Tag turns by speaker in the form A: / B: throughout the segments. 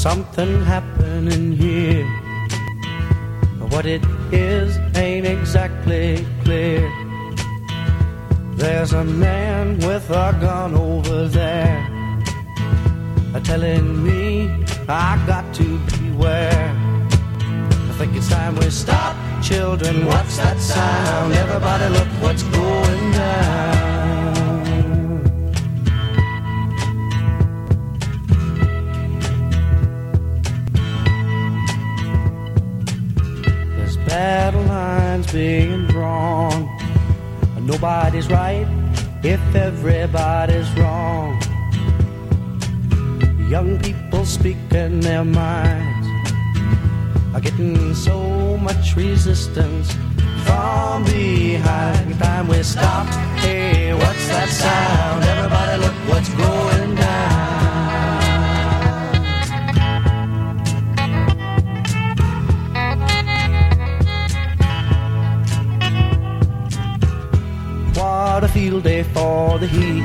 A: something happening here. What it is ain't exactly clear. There's a man with a gun over there, telling me I got to beware. I think it's time we stop, children. What's that sound? Everybody look what's going down. There's battle lines being drawn. Nobody's right if everybody's wrong. Young people speaking their minds are getting so much resistance from behind. Time we stop. Hey, what's that sound? Everybody look what's going down. What a field day for the heat.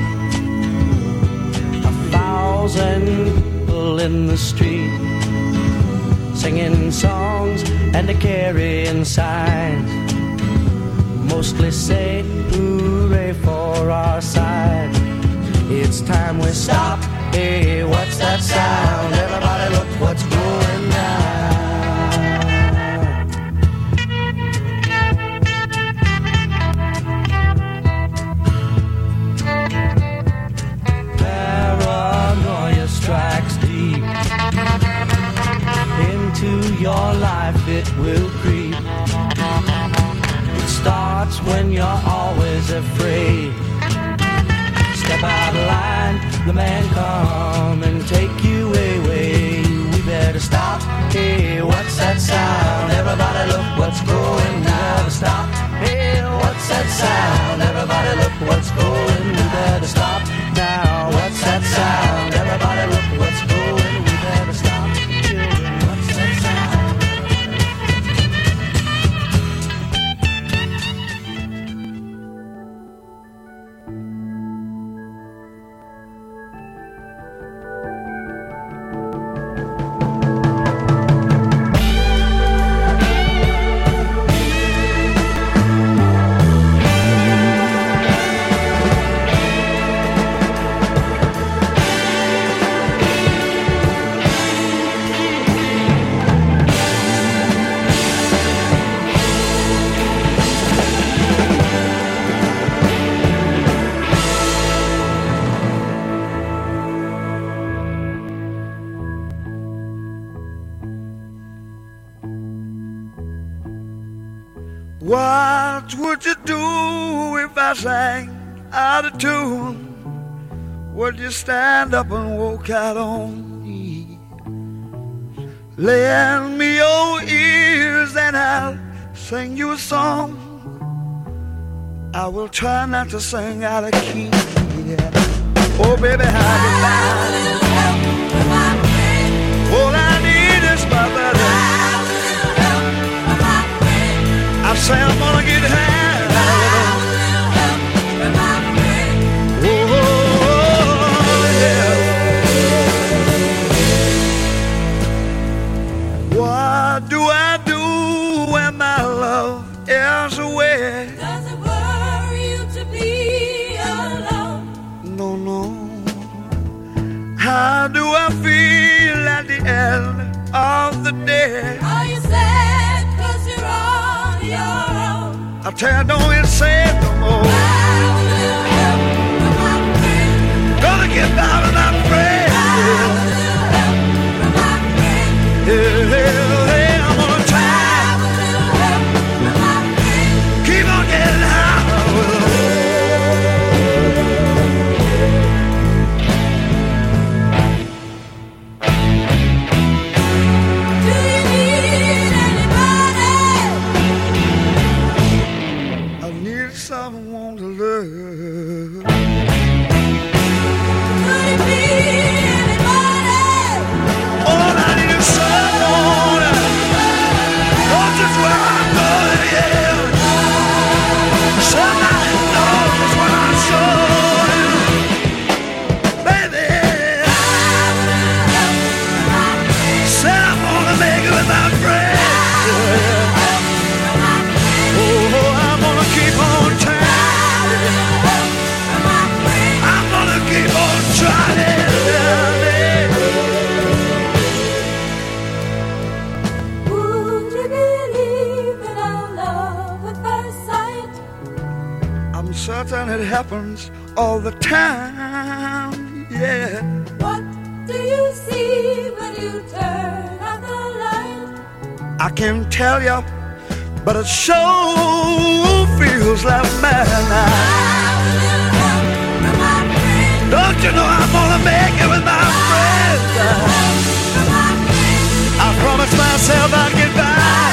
A: 1,000 people in the street, singing songs and carrying signs, mostly say hooray for our side. It's time we stop. Hey, what's that sound? Everybody look what's going down. Paranoia strikes deep into your life, it will creep. It starts when you're always afraid. Step out of line, the man come and take you away. We better stop. Hey, what's that sound? Everybody look what's going down. Stop. Hey, what's that sound? Everybody look what's going. We better stop now. What's that sound? Everybody look what's going. We better stop. Children, what's that sound?
B: What would you do if I sang out of tune? Would you stand up and walk out on me? Lend me your ears and I'll sing you a song. I will try not to sing out of key. Yeah. Oh baby, how do you all I need is my brother. I say I'm gonna get high. Oh, yeah. What do I do when my love is away?
C: Does it worry you to be alone?
B: No, no. How do I feel at the end of the day?
C: Are you sad 'cause you're on your own?
B: I tell you, don't even say it no more. Gonna get down and I'm afraid. Yeah, yeah, I'm gonna try. Keep on getting high.
D: Someone to love.
C: Could it be anybody?
D: All I need is someone. Knows just where I'm going, yeah. Somebody knows what I'm showing, baby.
B: happens all the time, yeah.
C: What do you see when you turn out the light?
B: I can't tell you, but it sure feels like midnight. Don't you know I'm gonna make it with my friends? I promised myself I'd get by.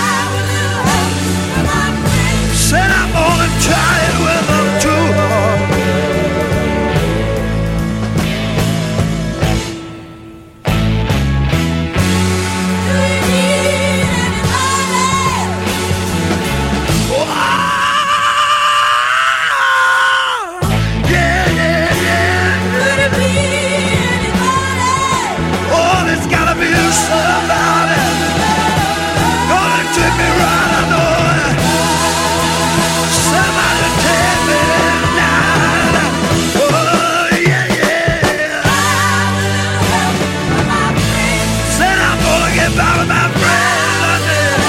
B: Said I'm gonna try it with them too.
C: Do you need anybody?
B: Yeah, yeah, yeah.
C: Could it be anybody?
B: Oh, there's gotta be somebody gonna take me right, I know. Somebody take me tonight. Oh, yeah, yeah. Said I'm gonna get by with my friends.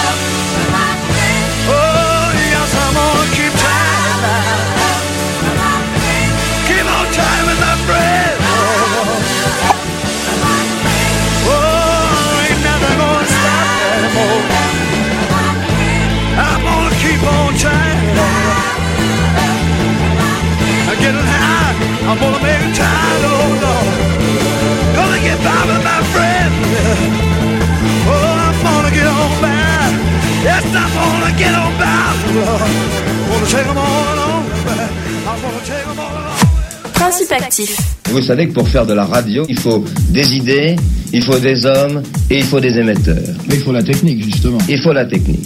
B: Oh, yes, I'm gonna keep trying now. Keep on trying with my friends. Oh, ain't nothing gonna stop me anymore. I'm gonna keep on trying. I'm getting high. I'm gonna make it tired, oh Lord. Gonna get by with my friends. Oh, I'm gonna get on by. Yes, I'm gonna get on by. Gonna take them all along. I'm gonna take them all along.
E: Principe actif.
F: Vous savez que pour faire de la radio, il faut des idées, il faut des hommes et il faut des émetteurs.
G: Mais il faut la technique, justement.
F: Il faut la technique.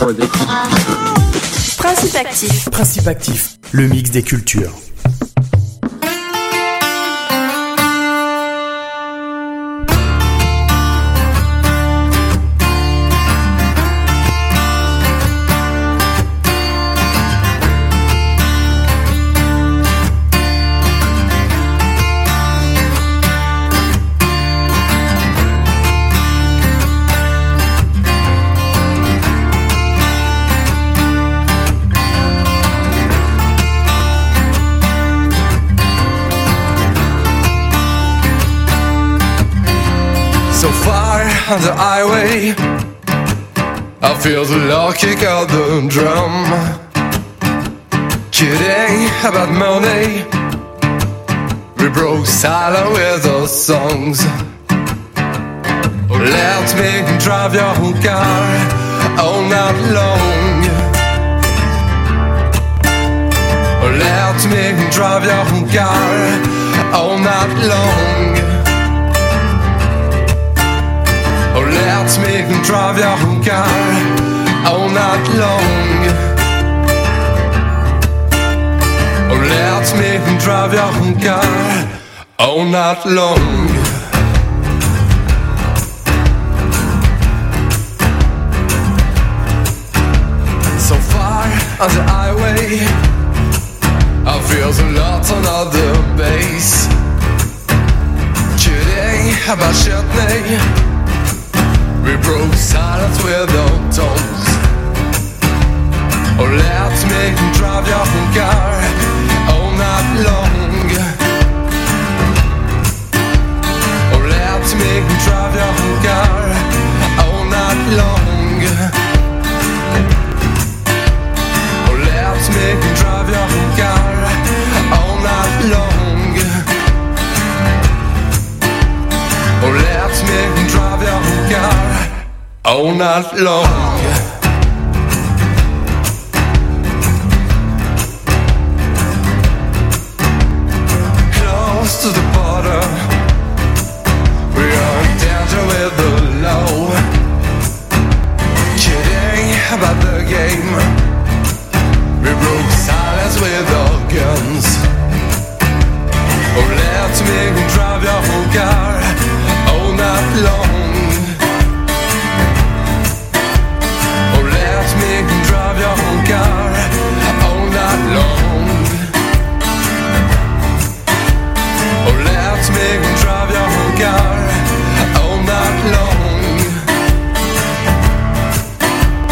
E: Principe actif.
H: Principe actif, le mix des cultures.
I: On the highway, I feel the law kick out the drum. Kidding about money, we broke silent with our songs. Let me drive your car all night long. Let me drive your car all night long. Let me drive your car all night long. Let me drive your car all night long. So far on the highway, I feel the lot on other base. Kidding about Shetney, we broke silence with our tongues. Oh, let me drive your car all night long. Oh, let me drive your car all night long. Oh, let me drive your car all night long. Oh, let me drive your car all night long. Close to the border, we are in danger with the law. Kidding about the game, we broke silence with our guns. Oh, let me drive your car all night long. Oh, let me drive your car all night long. Oh, let me drive your car all night long.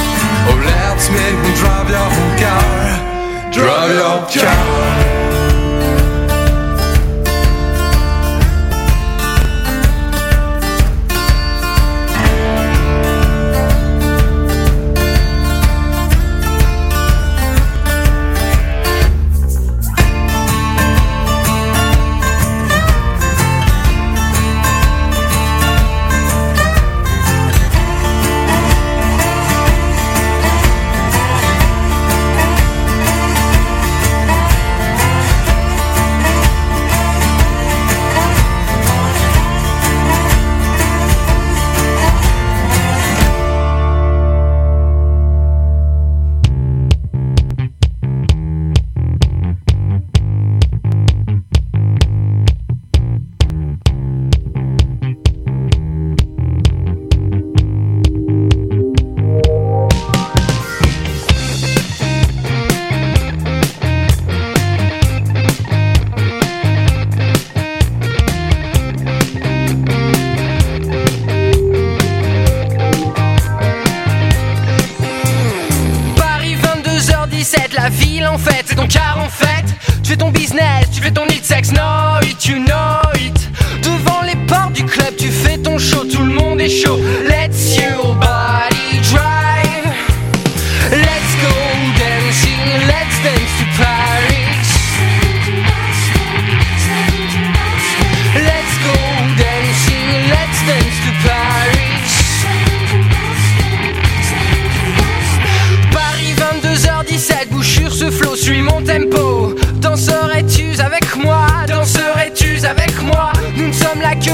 I: Oh, let me drive your car, drive your car.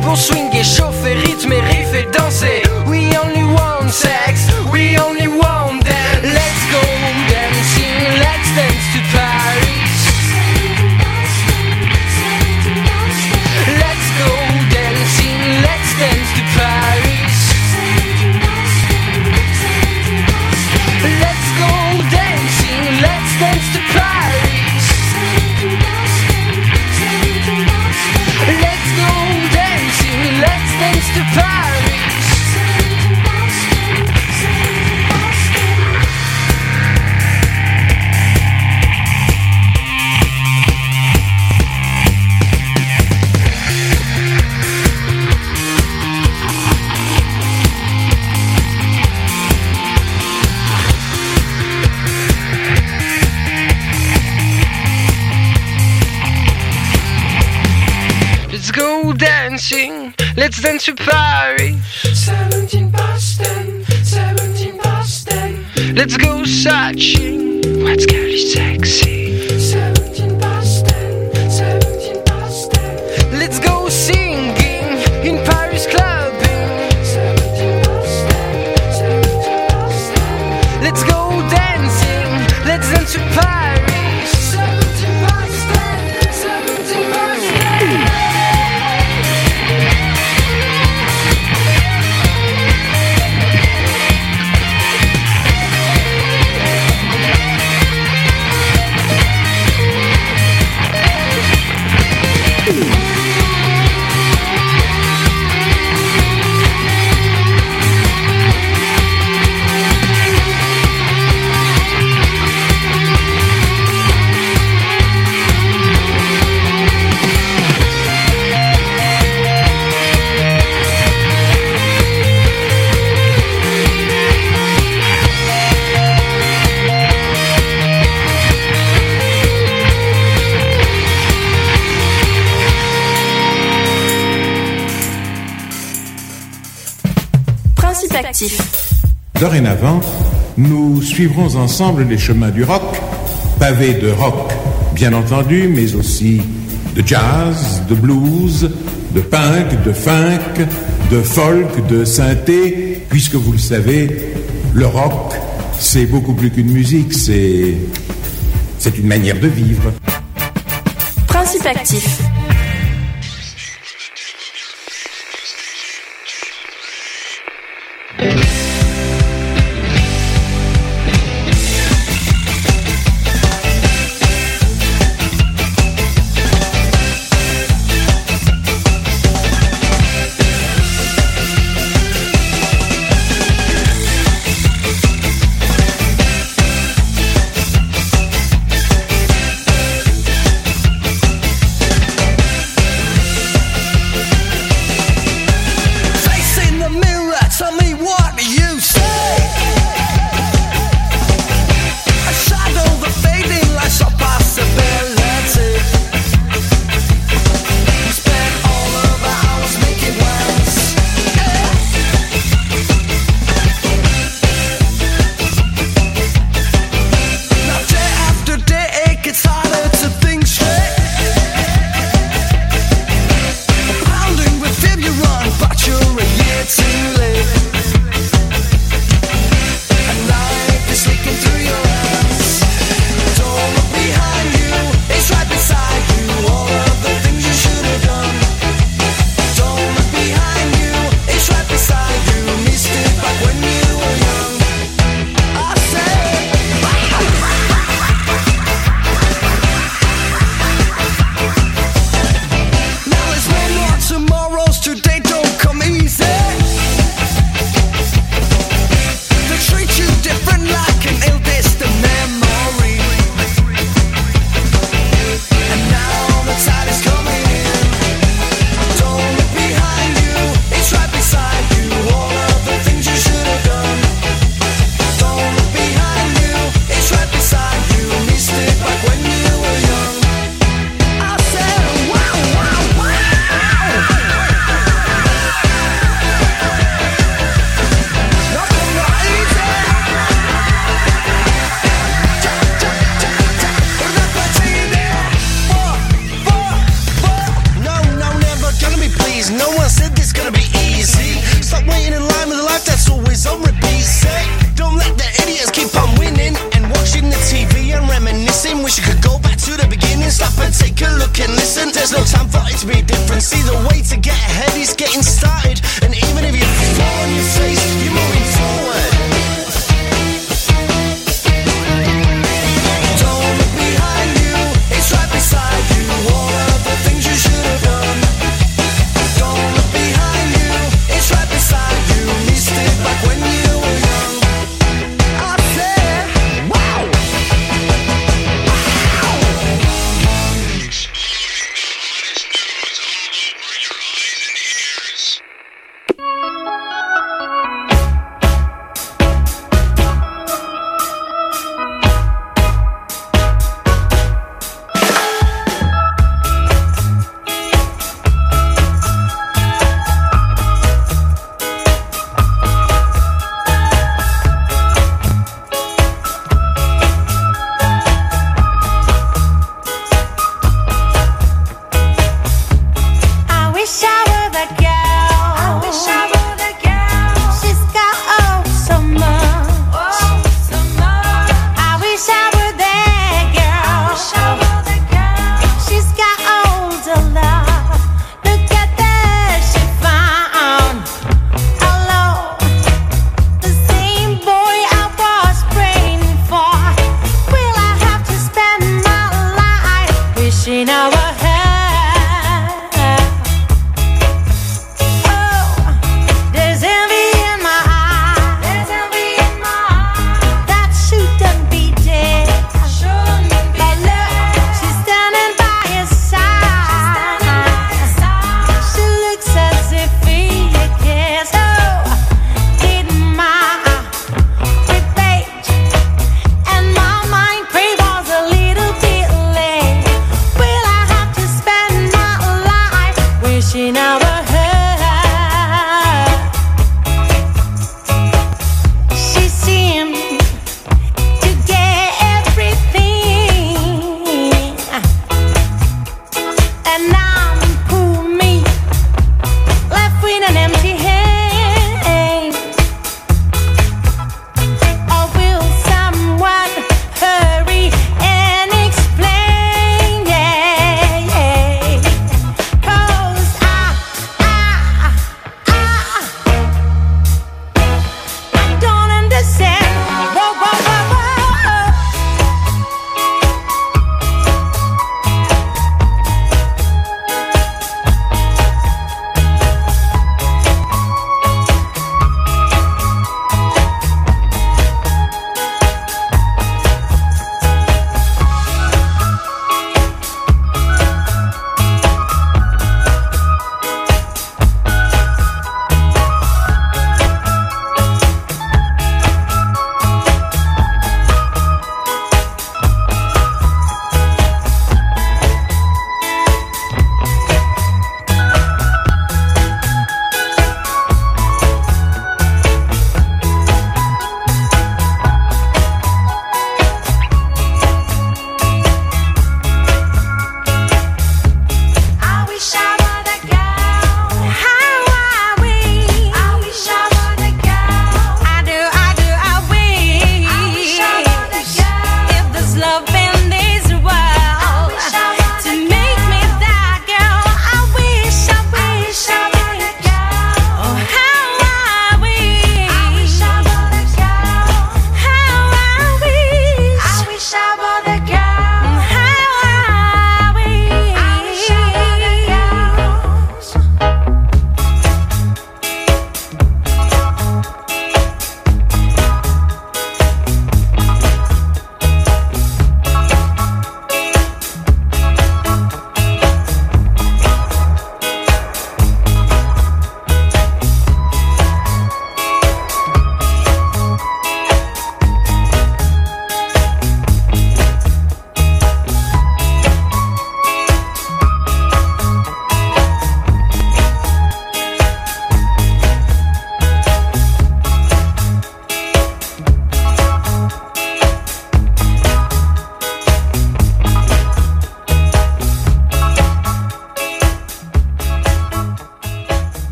G: pour swinguer, chauffer, rythmer, riffer, danser. We only want sex, we only want dance. Let's go dancing, let's dance to Paris. Let's go dancing, let's dance to Paris. Let's go dancing, let's dance to Paris. Let's go dancing, let's dance to Paris. Let's go dancing, let's dance to Paris. 17 Boston, 17 Boston. Let's go searching, what's girly sexy? 17 Boston, 17 Boston. Let's go singing in Paris clubbing. 17 Boston, 17 Boston. Let's go dancing, let's dance to Paris. 17 Boston, 17 Boston.
J: Dorénavant, nous suivrons ensemble les chemins du rock, pavés de rock, bien entendu, mais aussi de jazz, de blues, de punk, de funk, de folk, de synthé, puisque vous le savez, le rock, c'est beaucoup plus qu'une musique, c'est une manière de vivre.
E: Principe actif.
K: No one said this gonna be easy. Stop waiting in line with a life that's always on repeat. Say, don't let the idiots keep on winning and watching the TV and reminiscing. Wish you could go back to the beginning. Stop and take a look and listen. There's no time for it to be different. See, the way to get ahead is getting started. And even if you fall on your face, you're moving forward. Don't look behind you, it's right beside you. All of the things you should have done. Don't look behind you, it's right beside you. Missed it back when you were young. I said, wow!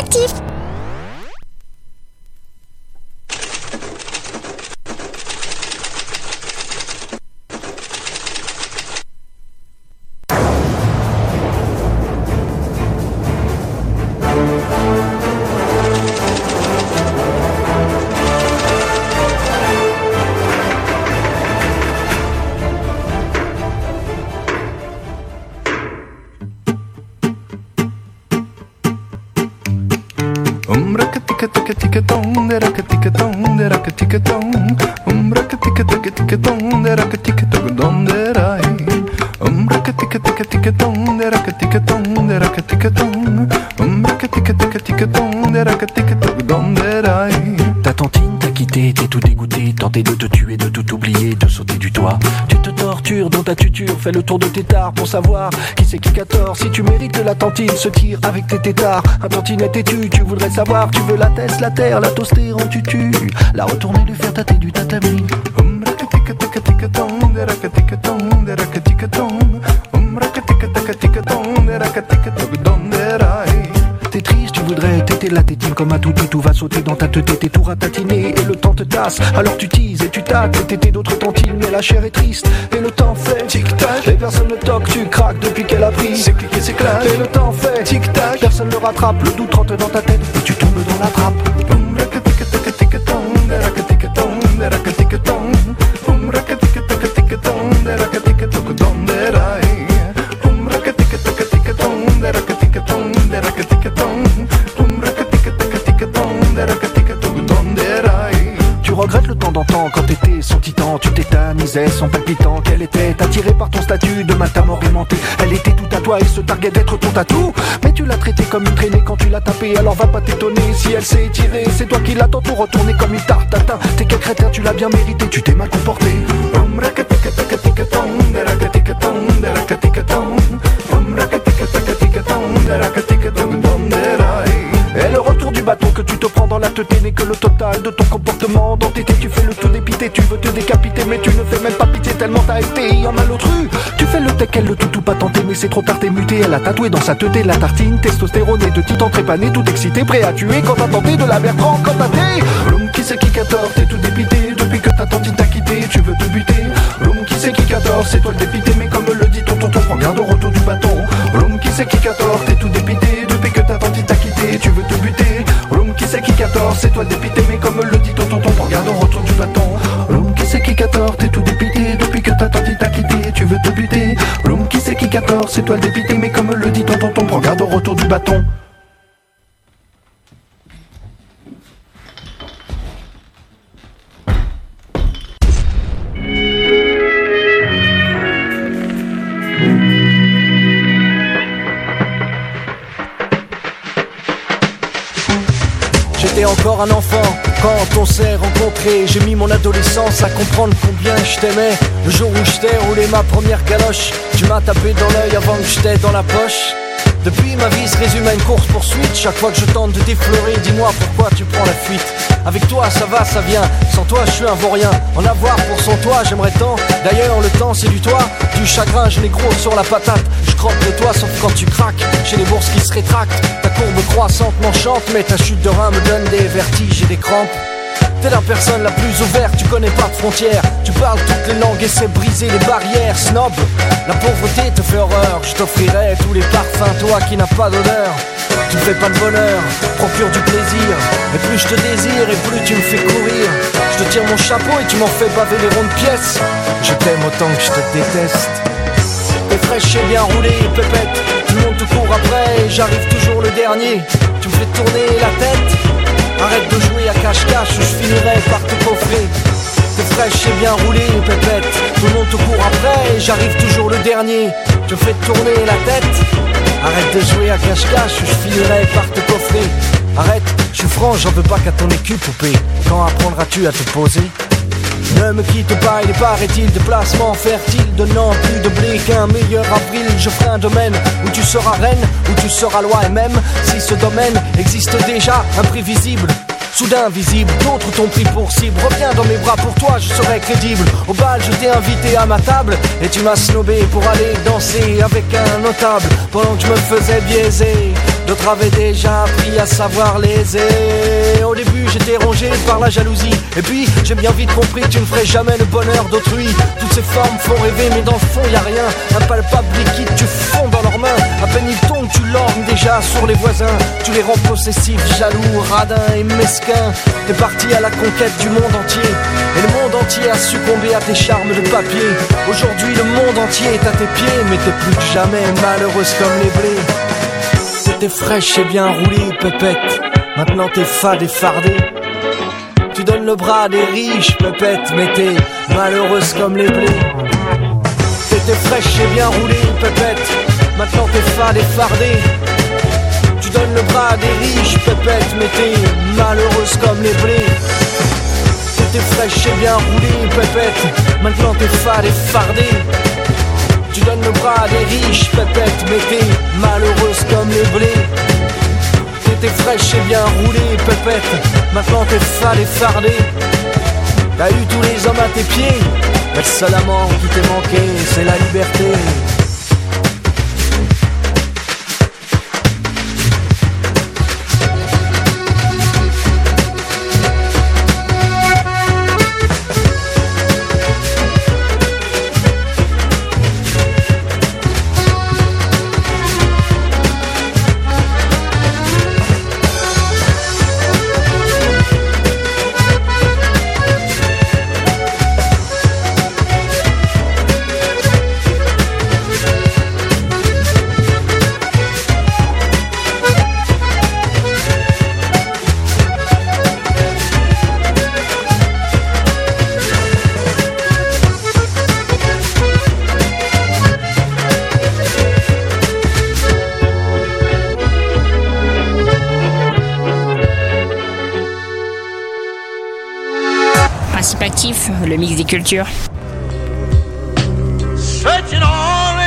L: Actif.
M: Ta tantine t'a quitté, t'es tout dégoûté, tenté de te tuer, de tout oublier, de sauter du toit. Tu te tortures dans ta tuture, fais le tour de tes tares pour savoir qui c'est qui a tort. Si tu mérites que la tantine se tire avec tes tétards, un tantinet têtu, tu voudrais savoir, tu veux la teste, la terre, la toaster en tutu, la retourner, lui faire tâter du tatami. T'es triste, tu voudrais téter la tétine comme un toutou, tout va sauter dans ta tête, t'es tout ratatiné et le temps te tasse. Alors tu teases et tu tâtes, et tétés d'autres tantines, mais la chair est triste et le temps fait tic-tac. Et personne ne toque, tu craques depuis qu'elle a pris, c'est cliqué, c'est clair. Et le temps fait tic-tac, personne ne rattrape, le doute rentre dans ta tête et tu tombes dans la trappe. Tu regrettes le temps d'antan quand t'étais son titan, tu tétanisais son palpitant. Qu'elle était attirée par ton statut de matin orienté. Elle était tout à toi et se targuait d'être ton tatou. Mais tu l'as traitée comme une traînée quand tu l'as tapée. Alors va pas t'étonner si elle s'est tirée. C'est toi qui l'as tantôt retournée comme une tarte tatin. T'es quel crétin, tu l'as bien mérité, tu t'es mal comporté. Et le retour du bâton que tu te prends dans la tête n'est que le total de ton comportement. Dans tes têtes tu fais le tout dépité, tu veux te décapiter mais tu ne fais même pas pitié tellement t'as été en a l'autre rue. Tu fais le tech, elle le toutou pas tenté mais c'est trop tard, t'es muté. Elle a tatoué dans sa teuté la tartine, testostérone et de titan trépané, tout excité, prêt à tuer quand t'as tenté de la Bertrand quand t'as t'es. L'homme qui sait qui qu'a tort, t'es tout dépité depuis que ta tantine t'a quitté, tu veux te buter. L'homme qui sait qui qu'a tort, c'est toi le dépité mais comme le dit ton tonton, prends garde au retour du bâton. L'homme qui sait qui qu'a tort, t'es tout dépité depuis que ta tantine t'a quitté, tu veux te buter. L'homme qui sait qui qu'a tort, c'est toi le dépité mais comme le dit ton tonton, prends garde au retour du bâton. L'homme qui sait qui qu'a tort, t'es tout dépité depuis que ta tantine t'a quitté, tu veux te buter. L'homme qui sait qui qu'a tort, c'est toi le dépité mais comme le dit ton tonton, prends garde au retour du bâton.
N: J'étais encore un enfant quand on s'est rencontrés. J'ai mis mon adolescence à comprendre combien je t'aimais. Le jour où je t'ai roulé ma première galoche, tu m'as tapé dans l'œil avant que j'étais dans la poche. Depuis ma vie se résume à une course poursuite. Chaque fois que je tente de t'effleurer, dis-moi pourquoi tu prends la fuite. Avec toi ça va, ça vient, sans toi je suis un vaurien. En avoir pour son toit, j'aimerais tant. D'ailleurs le temps c'est du toit, du chagrin je n'ai gros sur la patate. Je croque le toit sauf quand tu craques. J'ai les bourses qui se rétractent. Ta courbe croissante m'enchante, mais ta chute de rein me donne des vertiges et des crampes. T'es la personne la plus ouverte, tu connais pas de frontières. Tu parles toutes les langues et sais briser les barrières. Snob, la pauvreté te fait horreur. Je t'offrirai tous les parfums, toi qui n'as pas d'odeur. Tu ne fais pas de bonheur, procure du plaisir. Et plus je te désire et plus tu me fais courir. Je te tire mon chapeau et tu m'en fais baver les rondes pièces. Je t'aime autant que je te déteste. T'es fraîche et bien roulée, pépette. Tout le monde te court après et j'arrive toujours le dernier. Tu me fais tourner la tête. Arrête de jouer à cache-cache ou je finirai par te coffrer. T'es fraîche et bien roulée, pépette. Tout le monde te court après et j'arrive toujours le dernier. Tu me fais tourner la tête. Arrête de jouer à cache-cache ou je finirai par te coffrer. Arrête, je suis franc, j'en veux pas qu'à ton écu, poupée. Quand apprendras-tu à te poser? Ne me quitte pas, il est paraît-il de placement fertile, donnant plus de blé qu'un meilleur avril. Je ferai un domaine où tu seras reine, où tu seras loi. Et même si ce domaine existe déjà, imprévisible, soudain visible, d'autres t'ont pris pour cible. Reviens dans mes bras, pour toi je serai crédible. Au bal je t'ai invité à ma table et tu m'as snobé pour aller danser avec un notable. Pendant que je me faisais biaiser D'autres avaient déjà appris à savoir léser. Au début j'étais rongé par la jalousie, et puis j'ai bien vite compris que tu ne ferais jamais le bonheur d'autrui. Toutes ces formes font rêver mais dans le fond y a rien. Impalpable liquide, tu fonds dans leurs mains. À peine ils tombent, tu lorgnes déjà sur les voisins. Tu les rends possessifs, jaloux, radins et mesquins. T'es parti à la conquête du monde entier, et le monde entier a succombé à tes charmes de papier. Aujourd'hui le monde entier est à tes pieds, mais t'es plus que jamais malheureuse comme les blés. T'étais fraîche et bien roulée, pépette. Maintenant t'es fade et fardée. Tu donnes le bras à des riches, pépette, mais t'es malheureuse comme les blés. T'étais fraîche et bien roulée, pépette. Maintenant t'es fade et fardée. Tu donnes le bras à des riches, pépette, mais t'es malheureuse comme les blés. T'étais fraîche et bien roulée, pépette. Maintenant t'es fade et fardée. Tu donnes le bras à des riches, pépette, mais t'es malheureuse comme les blés. T'étais fraîche et bien roulée, pépette. Maintenant t'es fade et fardée. T'as eu tous les hommes à tes pieds, mais le seul amant qui t'est manqué, c'est la liberté.
L: Le mix des cultures.